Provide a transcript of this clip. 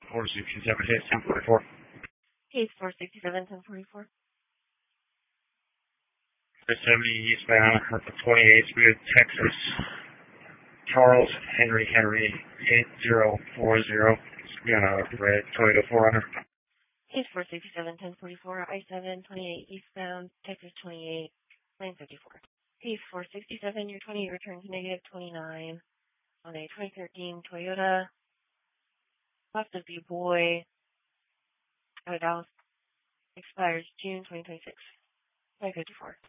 467, hit 1044. Case 467, 1044. 370 eastbound at the 28th Street, Texas. Charles Henry 8040. Be on a red Toyota 400. Case 467, 1044, I-7, 28 eastbound, Texas 28, lane 54. Case 467, your 28 returns negative 29 on a 2013 Toyota, left of Du Bois, out of Dallas, expires June 2026, 554.